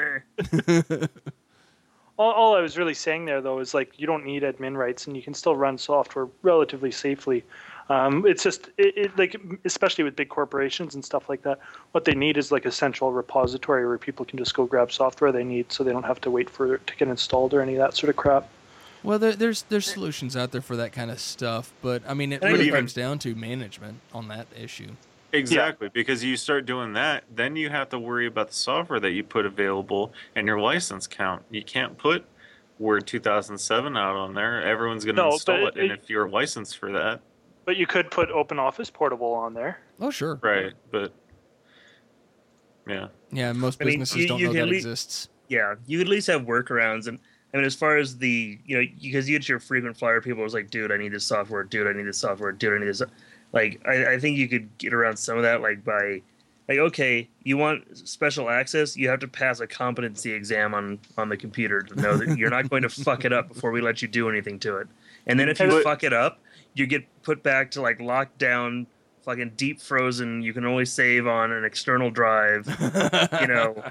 all I was really saying there, though, is you don't need admin rights, and you can still run software relatively safely. It's just especially with big corporations and stuff like that, what they need is a central repository where people can just go grab software they need, so they don't have to wait for it to get installed or any of that sort of crap. Well, there's solutions out there for that kind of stuff, but I mean, it really comes down to management on that issue. Exactly, because you start doing that, then you have to worry about the software that you put available and your license count. You can't put Word 2007 out on there. Everyone's going to install it, and if you're licensed for that. But you could put OpenOffice Portable on there. Oh, sure. Right, but yeah. Yeah, most businesses don't know that exists. Yeah, you could at least have workarounds. And I mean, as far as the, because you get your frequent flyer people, it's like, dude, I need this software. Dude, I need this software. Dude, I need this. I think you could get around some of that, by, okay, you want special access, you have to pass a competency exam on the computer to know that you're not going to fuck it up before we let you do anything to it. And then if you fuck it up, you get put back to locked down, fucking deep frozen. You can only save on an external drive, and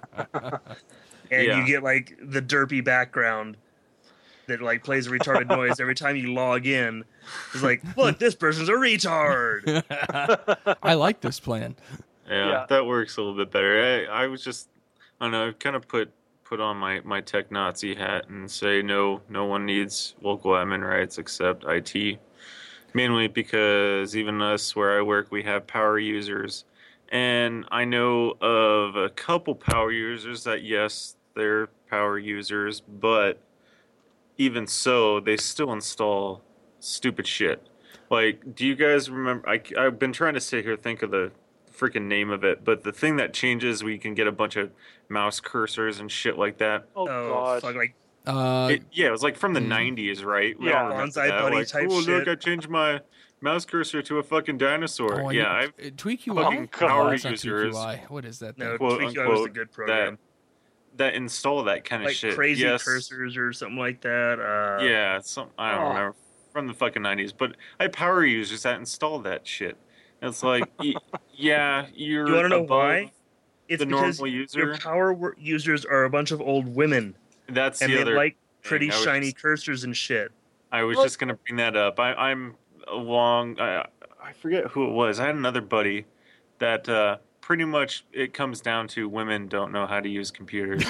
you get the derpy background that plays a retarded noise every time you log in. It's look, this person's a retard. I like this plan. Yeah, that works a little bit better. I was just, I don't know, kind of put on my tech Nazi hat and say no one needs local admin rights except IT. Mainly because even us where I work, we have power users. And I know of a couple power users that, yes, they're power users, but even so, they still install stupid shit. Do you guys remember? I've been trying to sit here think of the freaking name of it, but the thing that changes where you can get a bunch of mouse cursors and shit like that. Oh God! Fuck, it was from the 90s, right? We all remember Bonsai that. Buddy type look, shit. I changed my mouse cursor to a fucking dinosaur. Oh, Tweak UI. fucking power That's not users. Tweak UI. What is that? No, thing? quote, Tweak UI was unquote, a good program. that install that kind of shit. Crazy Yes. cursors or something like that. Yeah, I don't remember, from the fucking 90s. But I have power users that install that shit. It's yeah, you're You want to know above why? It's the because normal user. your power users are a bunch of old women, That's and the they other like thing. pretty I was shiny just- cursors and shit. I was just gonna bring that up. I'm along. I forget who it was. I had another buddy that pretty much it comes down to women don't know how to use computers.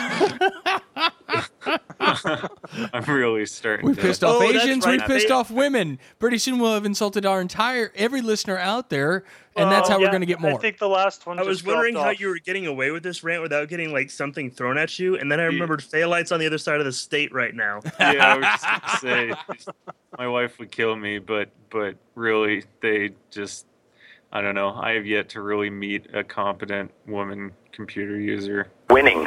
I'm really starting. We've to... pissed off Oh, that's Asians. right. We've pissed off women. Pretty soon we'll have insulted every listener out there, and that's how we're going to get more. I think the last one. I was just wondering dropped how off. you were getting away with this rant without getting something thrown at you, and then I remembered Phaelites on the other side of the state right now. Yeah, I was just gonna say my wife would kill me, but really they just. I don't know. I have yet to really meet a competent woman computer user. Winning.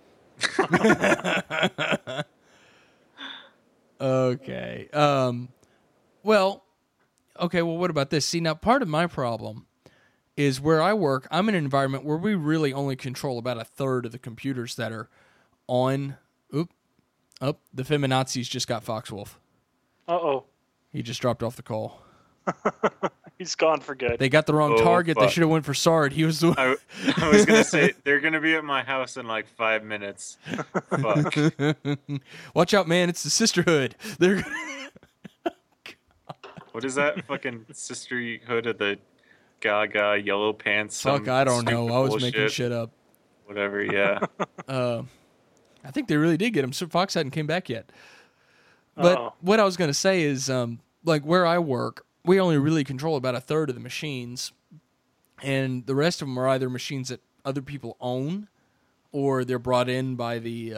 Okay. Well, what about this? See, now part of my problem is where I work, I'm in an environment where we really only control about a third of the computers that are on. The feminazis just got Foxwolf. Uh-oh. He just dropped off the call. He's gone for good. They got the wrong target. They should have went for Sard. He was the one. I was going to say, they're going to be at my house in 5 minutes. Fuck. Watch out, man. It's the sisterhood. They're What is that fucking sisterhood of the Gaga yellow pants? Fuck, I don't know. I was making shit up. Whatever, yeah. I think they really did get him. So Fox hadn't came back yet. But what I was going to say is, like where I work, we only really control about a third of the machines, and the rest of them are either machines that other people own, or they're brought in by the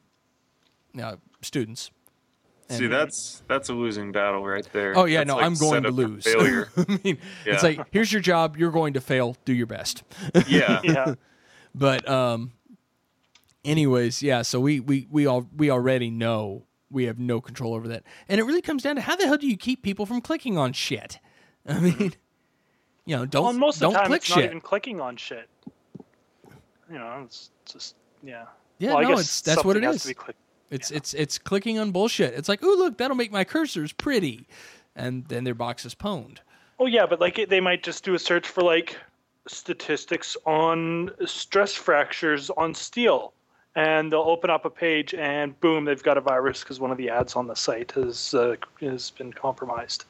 students. See, that's a losing battle right there. Oh yeah, That's no, like I'm going set to up for lose. failure. I mean, it's Yeah. like here's your job. You're going to fail. Do your best. Yeah. Yeah. But anyways, yeah. So we already know we have no control over that, and it really comes down to how the hell do you keep people from clicking on shit? I mean, you know, don't Well, and most of don't the time, click it's not shit. even clicking on shit. You know, it's just yeah. Yeah, well, I no, guess that's what it something has is. to be clicked. It's clicking on bullshit. It's like, ooh, look, that'll make my cursors pretty, and then their box is pwned. Oh yeah, but like they might just do a search for like statistics on stress fractures on steel, and they'll open up a page and boom, they've got a virus because one of the ads on the site has been compromised.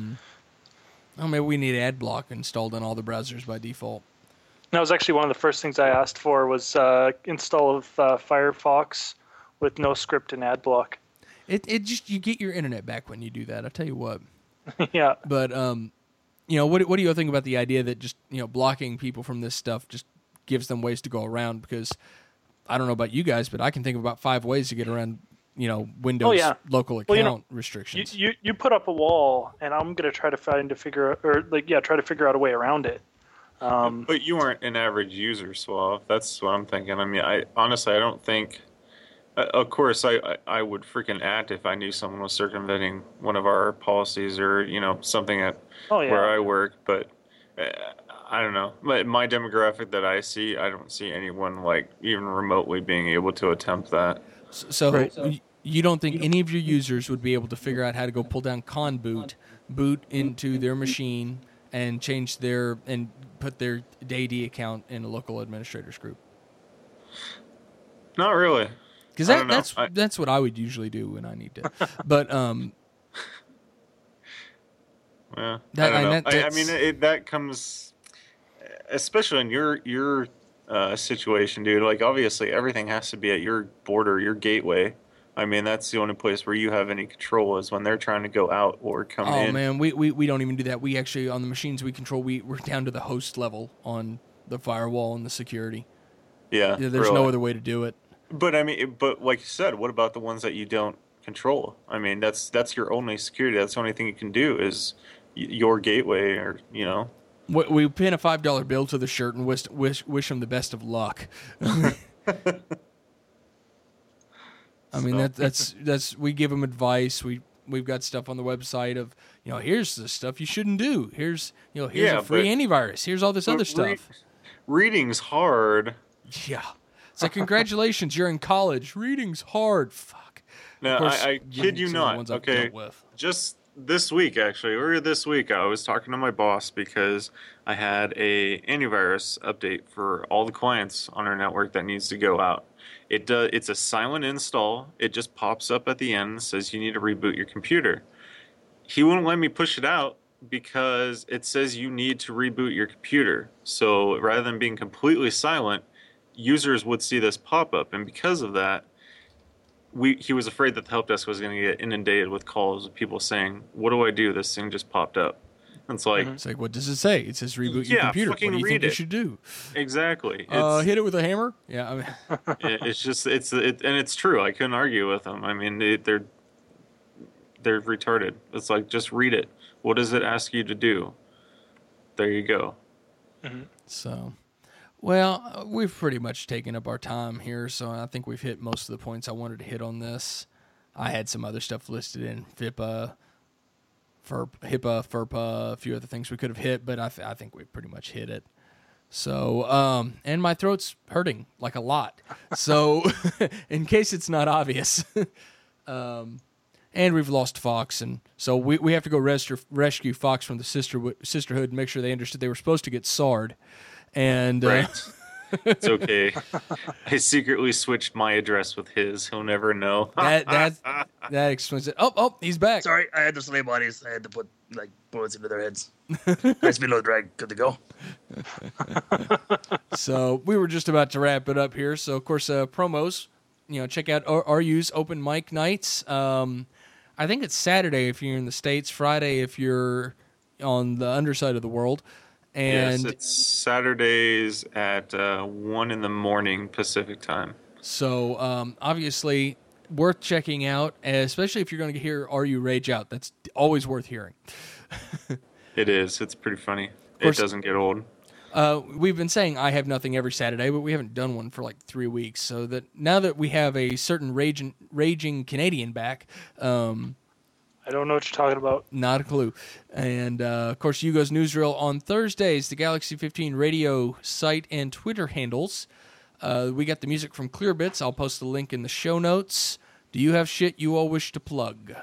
Oh, maybe we need ad block installed on all the browsers by default. That was actually one of the first things I asked for was install of Firefox with no script and ad block. It just you get your internet back when you do that. I'll tell you what. Yeah. But you know, what do you think about the idea that just, you know, blocking people from this stuff just gives them ways to go around? Because I don't know about you guys, but I can think of about 5 ways to get around, you know, Windows local account restrictions. You put up a wall, and I'm gonna try to figure out a way around it. But you aren't an average user, Suave. That's what I'm thinking. I mean, I honestly don't think. Of course, I would freaking act if I knew someone was circumventing one of our policies or, you know, something at where I work. But I don't know. My demographic that I see, I don't see anyone like even remotely being able to attempt that. So you don't think any of your users would be able to figure out how to go pull down boot into their machine and change and put their AD account in a local administrators group? Not really. Because that's what I would usually do when I need to. But yeah, I mean, that comes, especially in your situation, dude. Like, obviously, everything has to be at your border, your gateway. I mean, that's the only place where you have any control is when they're trying to go out or come in. Oh man, we don't even do that. We actually, on the machines we control, we're down to the host level on the firewall and the security. Yeah, there's no other way to do it. But I mean, like you said, what about the ones that you don't control? I mean, that's your only security. That's the only thing you can do is your gateway, or you know. We pin a $5 bill to the shirt and wish them the best of luck. I mean, that's we give them advice. We've got stuff on the website of, you know, here's the stuff you shouldn't do. Here's a free antivirus. Here's all this other stuff. Reading's hard. Yeah. It's like, congratulations, you're in college. Reading's hard. Fuck. No, I kid you not. Okay, just this week, actually, earlier this week, I was talking to my boss because I had a antivirus update for all the clients on our network that needs to go out. It's a silent install. It just pops up at the end and says you need to reboot your computer. He wouldn't let me push it out because it says you need to reboot your computer. So rather than being completely silent, users would see this pop up, and because of that, he was afraid that the help desk was going to get inundated with calls of people saying, "What do I do? This thing just popped up." And it's like, what does it say? It says reboot your computer. What do you think you should do? Exactly. Hit it with a hammer. Yeah, I mean, and it's true. I couldn't argue with them. I mean, they're retarded. It's like, just read it. What does it ask you to do? There you go. Mm-hmm. So. Well, we've pretty much taken up our time here, so I think we've hit most of the points I wanted to hit on this. I had some other stuff listed in HIPAA, FERPA, a few other things we could have hit, but I think we pretty much hit it. So, and my throat's hurting, like a lot. So, in case it's not obvious. And we've lost Fox, and so we have to go rescue Fox from the sisterhood and make sure they understood they were supposed to get SAR'd. And right. It's okay. I secretly switched my address with his. He'll never know. That explains it. Oh, he's back. Sorry, I had to slay bodies. I had to put like bullets into their heads. Nice below drag. Good to go. So we were just about to wrap it up here. So of course, promos. Check out RU's open mic nights. I think it's Saturday if you're in the States, Friday if you're on the underside of the world. And yes, it's Saturdays at 1 a.m. Pacific time. So obviously worth checking out, especially if you're going to hear RU Rage Out. That's always worth hearing. It is. It's pretty funny. It doesn't get old. We've been saying I Have Nothing every Saturday, but we haven't done one for like 3 weeks. So that now that we have a certain raging Canadian back, I don't know what you're talking about. Not a clue. And, of course, Yugo's Newsreel on Thursdays, the Galaxy 15 radio site and Twitter handles. We got the music from Clearbits. I'll post the link in the show notes. Do you have shit you all wish to plug?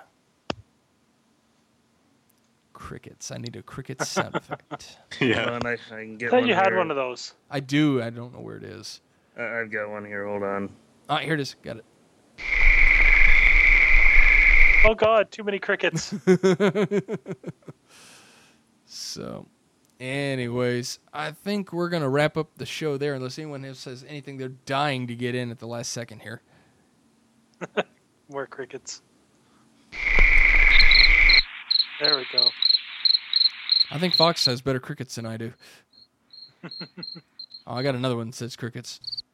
Crickets. I need a cricket sound effect. Yeah. Hold on, I can get I thought one you had here. one of those. I do. I don't know where it is. I've got one here. Hold on. Here it is. Got it. Oh, God, too many crickets. So, anyways, I think we're going to wrap up the show there unless anyone else says anything they're dying to get in at the last second here. More crickets. There we go. I think Fox has better crickets than I do. I got another one that says crickets.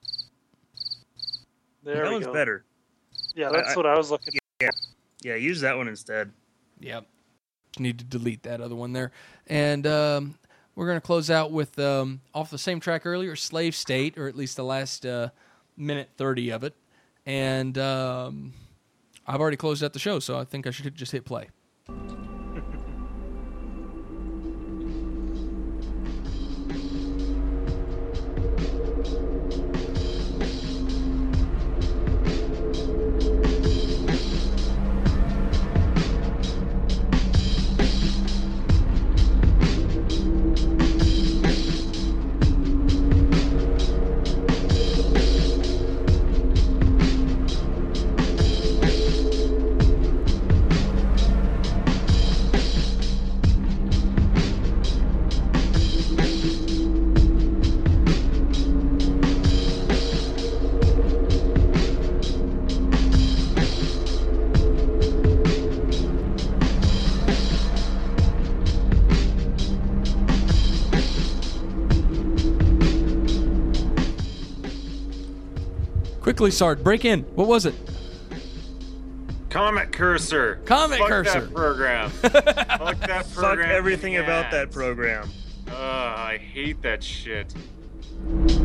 There that we one's go. better. Yeah, that's what I was looking for. Yeah, use that one instead. Yep. Need to delete that other one there. And we're going to close out with, off the same track earlier, Slave State, or at least the last minute 30 of it. And I've already closed out the show, so I think I should just hit play. Quickly, Sard, break in. What was it? Comet Cursor. Comet Fuck Cursor. That program. Fuck that program. Fuck everything in the about ass. that program. I hate that shit.